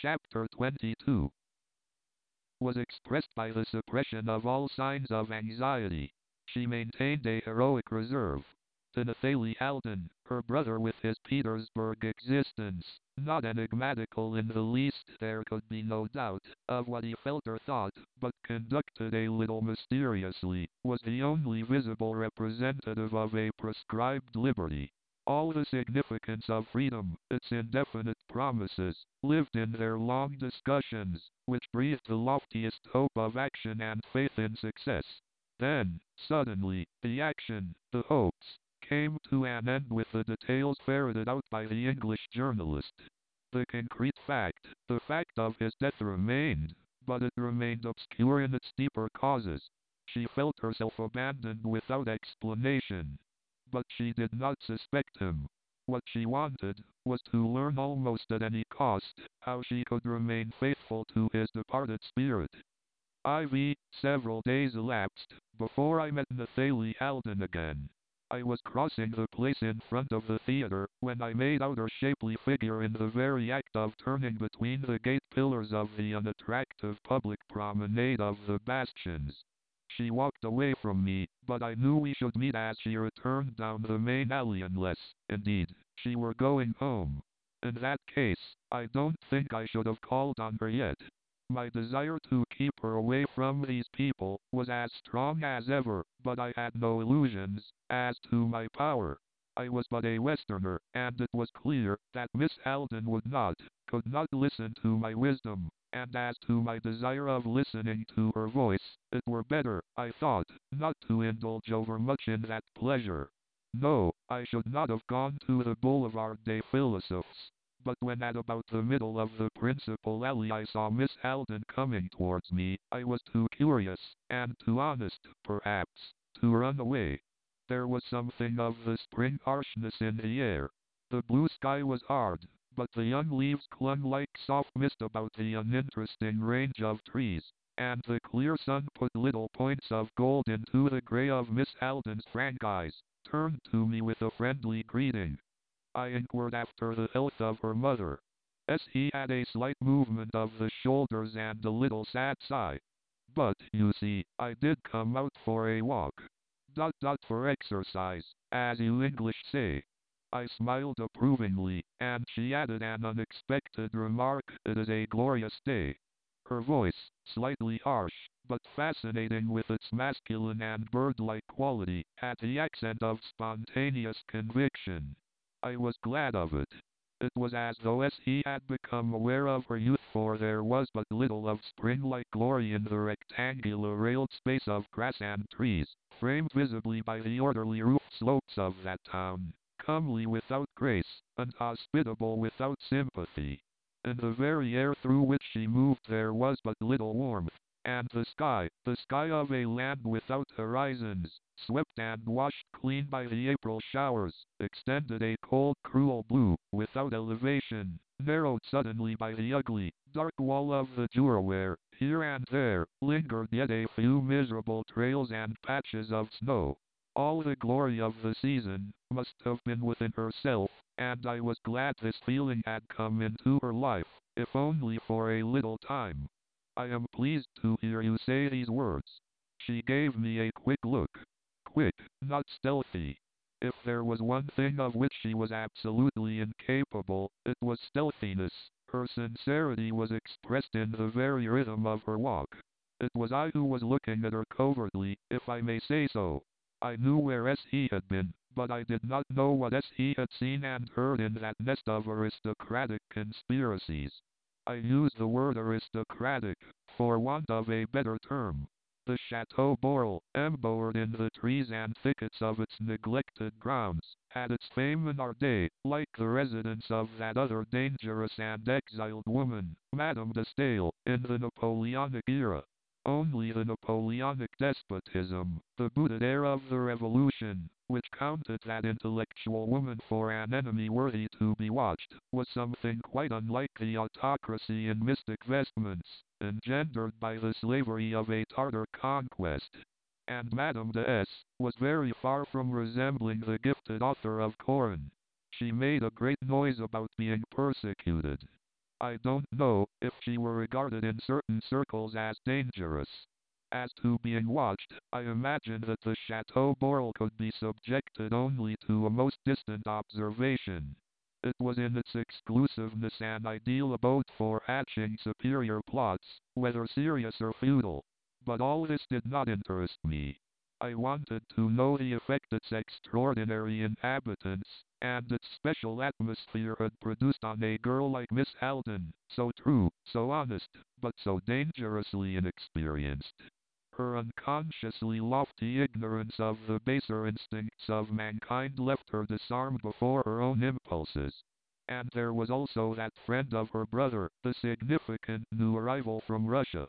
Chapter 22 was expressed by the suppression of all signs of anxiety. She maintained a heroic reserve. To Nathalie Alden, her brother with his Petersburg existence, not enigmatical in the least, there could be no doubt of what he felt or thought, but conducted a little mysteriously, was the only visible representative of a prescribed liberty. All the significance of freedom, its indefinite promises, lived in their long discussions, which breathed the loftiest hope of action and faith in success. Then, suddenly, the action, the hopes, came to an end with the details ferreted out by the English journalist. The concrete fact, the fact of his death remained, but it remained obscure in its deeper causes. She felt herself abandoned without explanation. But she did not suspect him. What she wanted was to learn almost at any cost how she could remain faithful to his departed spirit. Several days elapsed before I met Nathalie Alden again. I was crossing the place in front of the theater when I made out her shapely figure in the very act of turning between the gate pillars of the unattractive public promenade of the Bastions. She walked away from me, but I knew we should meet as she returned down the main alley unless, indeed, she were going home. In that case, I don't think I should have called on her yet. My desire to keep her away from these people was as strong as ever, but I had no illusions as to my power. I was but a Westerner, and it was clear that Miss Alden could not listen to my wisdom, and as to my desire of listening to her voice, it were better, I thought, not to indulge overmuch in that pleasure. No, I should not have gone to the Boulevard des Philosophes. But when at about the middle of the principal alley I saw Miss Alden coming towards me, I was too curious, and too honest, perhaps, to run away. There was something of the spring harshness in the air. The blue sky was hard, but the young leaves clung like soft mist about the uninteresting range of trees, and the clear sun put little points of gold into the gray of Miss Alden's frank eyes, turned to me with a friendly greeting. I inquired after the health of her mother. He had a slight movement of the shoulders and a little sad sigh. But, you see, I did come out for a walk. For exercise, as you English say. I smiled approvingly, and she added an unexpected remark, "It is a glorious day." Her voice, slightly harsh, but fascinating with its masculine and bird-like quality, had the accent of spontaneous conviction. I was glad of it. It was as though he had become aware of her youth, for there was but little of spring-like glory in the rectangular railed space of grass and trees, framed visibly by the orderly roof slopes of that town, comely without grace, and hospitable without sympathy. In the very air through which she moved there was but little warmth, and the sky of a land without horizons, swept and washed clean by the April showers, extended a cold cruel blue, without elevation, narrowed suddenly by the ugly, dark wall of the Jura where, here and there, lingered yet a few miserable trails and patches of snow. All the glory of the season must have been within herself, and I was glad this feeling had come into her life, if only for a little time. I am pleased to hear you say these words. She gave me a quick look. Quick, not stealthy. If there was one thing of which she was absolutely incapable, it was stealthiness. Her sincerity was expressed in the very rhythm of her walk. It was I who was looking at her covertly, if I may say so. I knew where he had been, but I did not know what he had seen and heard in that nest of aristocratic conspiracies. I use the word aristocratic, for want of a better term. The Chateau Borel, embowered in the trees and thickets of its neglected grounds, had its fame in our day, like the residence of that other dangerous and exiled woman, Madame de Staël, in the Napoleonic era. Only the Napoleonic despotism, the booted heir of the Revolution, which counted that intellectual woman for an enemy worthy to be watched, was something quite unlike the autocracy in mystic vestments, engendered by the slavery of a Tartar conquest. And Madame de S. was very far from resembling the gifted author of Corinne. She made a great noise about being persecuted. I don't know if she were regarded in certain circles as dangerous. As to being watched, I imagine that the Chateau Borel could be subjected only to a most distant observation. It was in its exclusiveness an ideal abode for hatching superior plots, whether serious or futile. But all this did not interest me. I wanted to know the effect its extraordinary inhabitants and its special atmosphere had produced on a girl like Miss Alden, so true, so honest, but so dangerously inexperienced. Her unconsciously lofty ignorance of the baser instincts of mankind left her disarmed before her own impulses. And there was also that friend of her brother, the significant new arrival from Russia.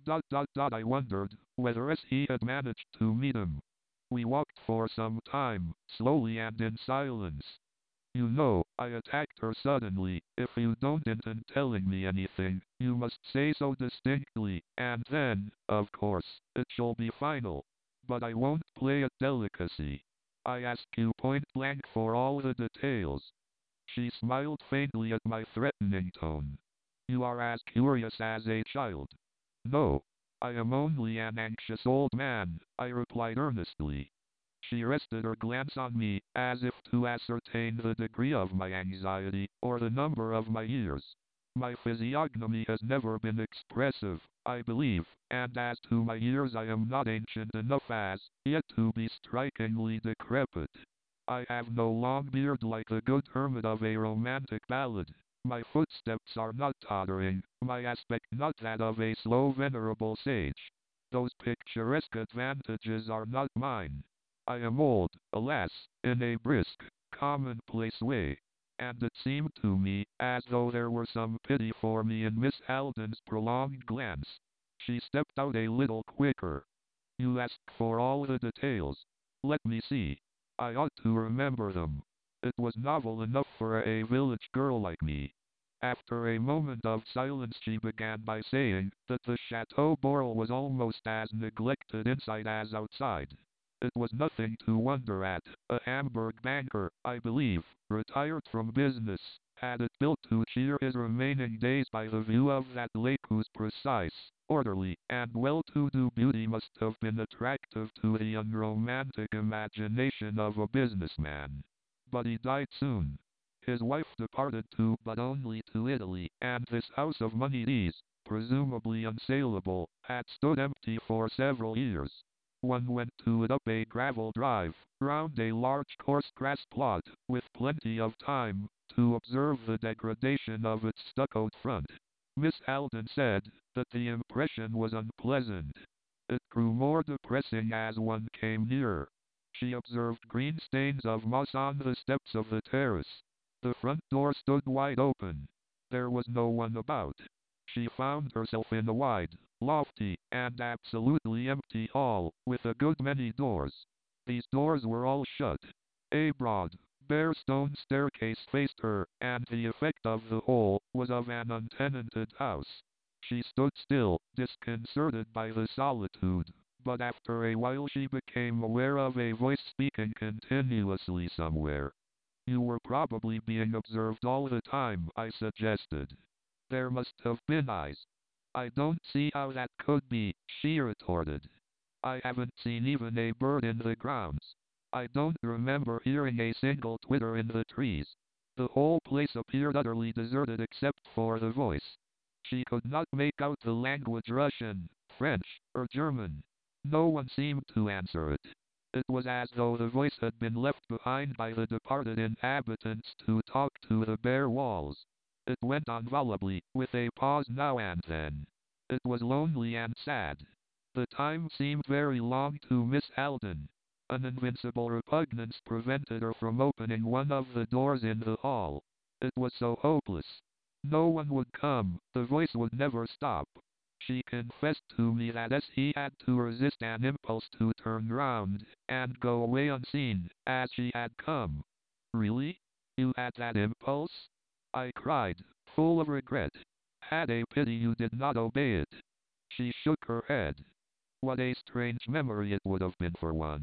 I wondered whether he had managed to meet him. We walked for some time, slowly and in silence. You know, I attacked her suddenly. If you don't intend telling me anything, you must say so distinctly, and then, of course, it shall be final. But I won't play at delicacy. I ask you point blank for all the details. She smiled faintly at my threatening tone. You are as curious as a child. No, I am only an anxious old man, I replied earnestly. She rested her glance on me, as if to ascertain the degree of my anxiety, or the number of my years. My physiognomy has never been expressive, I believe, and as to my years I am not ancient enough as yet to be strikingly decrepit. I have no long beard like the good hermit of a romantic ballad. My footsteps are not tottering, my aspect not that of a slow venerable sage. Those picturesque advantages are not mine. I am old, alas, in a brisk, commonplace way. And it seemed to me as though there were some pity for me in Miss Alden's prolonged glance. She stepped out a little quicker. You asked for all the details. Let me see. I ought to remember them. It was novel enough for a village girl like me. After a moment of silence she began by saying that the Chateau Borel was almost as neglected inside as outside. It was nothing to wonder at. A Hamburg banker, I believe, retired from business, had it built to cheer his remaining days by the view of that lake whose precise, orderly, and well-to-do beauty must have been attractive to the unromantic imagination of a businessman. But he died soon. His wife departed too, but only to Italy, and this house of moneyed ease, presumably unsaleable, had stood empty for several years. One went to it up a gravel drive, round a large coarse grass plot, with plenty of time to observe the degradation of its stuccoed front. Miss Alden said that the impression was unpleasant. It grew more depressing as one came nearer. She observed green stains of moss on the steps of the terrace. The front door stood wide open. There was no one about. She found herself in a wide, lofty, and absolutely empty hall, with a good many doors. These doors were all shut. A broad, bare stone staircase faced her, and the effect of the whole was of an untenanted house. She stood still, disconcerted by the solitude, but after a while she became aware of a voice speaking continuously somewhere. You were probably being observed all the time, I suggested. There must have been eyes. I don't see how that could be, she retorted. I haven't seen even a bird in the grounds. I don't remember hearing a single twitter in the trees. The whole place appeared utterly deserted except for the voice. She could not make out the language Russian, French, or German. No one seemed to answer it. It was as though the voice had been left behind by the departed inhabitants to talk to the bare walls. It went on volubly, with a pause now and then. It was lonely and sad. The time seemed very long to Miss Alden. An invincible repugnance prevented her from opening one of the doors in the hall. It was so hopeless. No one would come, the voice would never stop. She confessed to me that he had to resist an impulse to turn round and go away unseen, as she had come. Really? You had that impulse? I cried, full of regret. Had a pity you did not obey it. She shook her head. What a strange memory it would have been for one.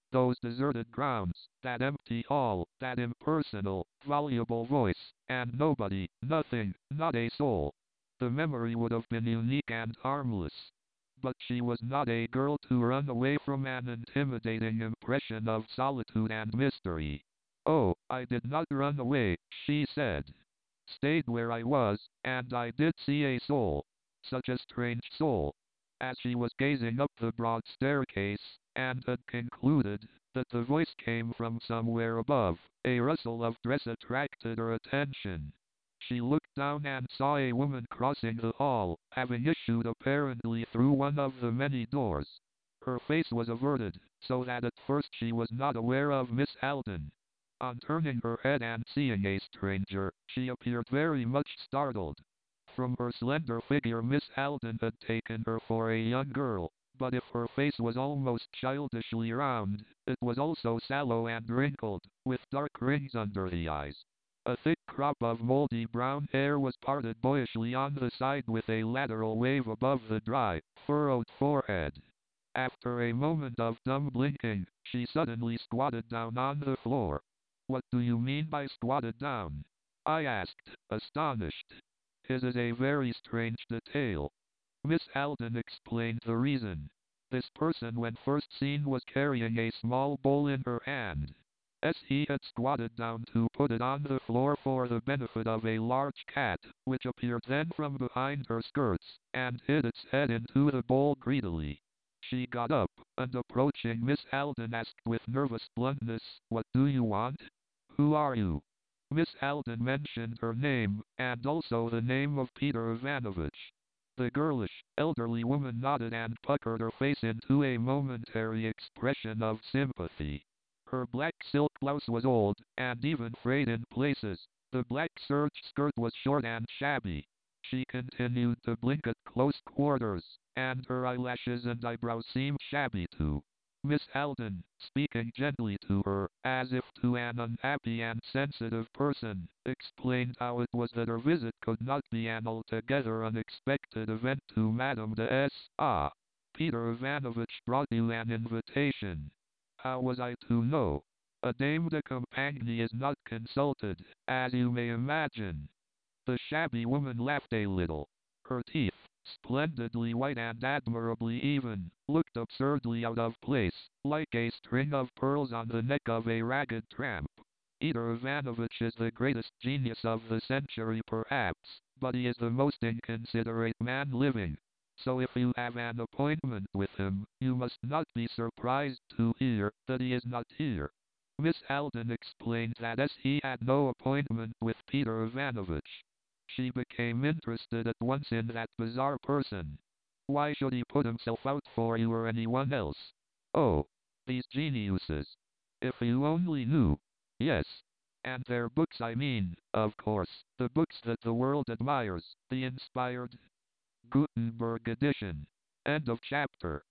Those deserted grounds, that empty hall, that impersonal, voluble voice, and nobody, nothing, not a soul. The memory would have been unique and harmless. But she was not a girl to run away from an intimidating impression of solitude and mystery. Oh, I did not run away, she said. Stayed where I was, and I did see a soul. Such a strange soul. As she was gazing up the broad staircase, and had concluded that the voice came from somewhere above, a rustle of dress attracted her attention. She looked down and saw a woman crossing the hall, having issued apparently through one of the many doors. Her face was averted, so that at first she was not aware of Miss Alden. On turning her head and seeing a stranger, she appeared very much startled. From her slender figure Miss Alden had taken her for a young girl, but if her face was almost childishly round, it was also sallow and wrinkled, with dark rings under the eyes. A thick crop of moldy brown hair was parted boyishly on the side with a lateral wave above the dry, furrowed forehead. After a moment of dumb blinking, she suddenly squatted down on the floor. What do you mean by squatted down? I asked, astonished. His is a very strange detail. Miss Alden explained the reason. This person when first seen was carrying a small bowl in her hand. As he had squatted down to put it on the floor for the benefit of a large cat, which appeared then from behind her skirts, and hid its head into the bowl greedily. She got up, and approaching Miss Alden asked with nervous bluntness, "What do you want? Who are you?" Miss Alden mentioned her name, and also the name of Peter Ivanovich. The girlish, elderly woman nodded and puckered her face into a momentary expression of sympathy. Her black silk blouse was old, and even frayed in places. The black serge skirt was short and shabby. She continued to blink at close quarters, and her eyelashes and eyebrows seemed shabby too. Miss Alden, speaking gently to her, as if to an unhappy and sensitive person, explained how it was that her visit could not be an altogether unexpected event to Madame de S. Ah, Peter Ivanovich brought you an invitation. How was I to know? A dame de compagnie is not consulted, as you may imagine. The shabby woman laughed a little. Her teeth, splendidly white and admirably even, looked absurdly out of place, like a string of pearls on the neck of a ragged tramp. Peter Ivanovich is the greatest genius of the century perhaps, but he is the most inconsiderate man living. So if you have an appointment with him, you must not be surprised to hear that he is not here. Miss Alden explained that as he had no appointment with Peter Ivanovich, she became interested at once in that bizarre person. Why should he put himself out for you or anyone else? Oh, these geniuses. If you only knew. Yes. And their books I mean, of course, the books that the world admires, the inspired Gutenberg edition. End of chapter.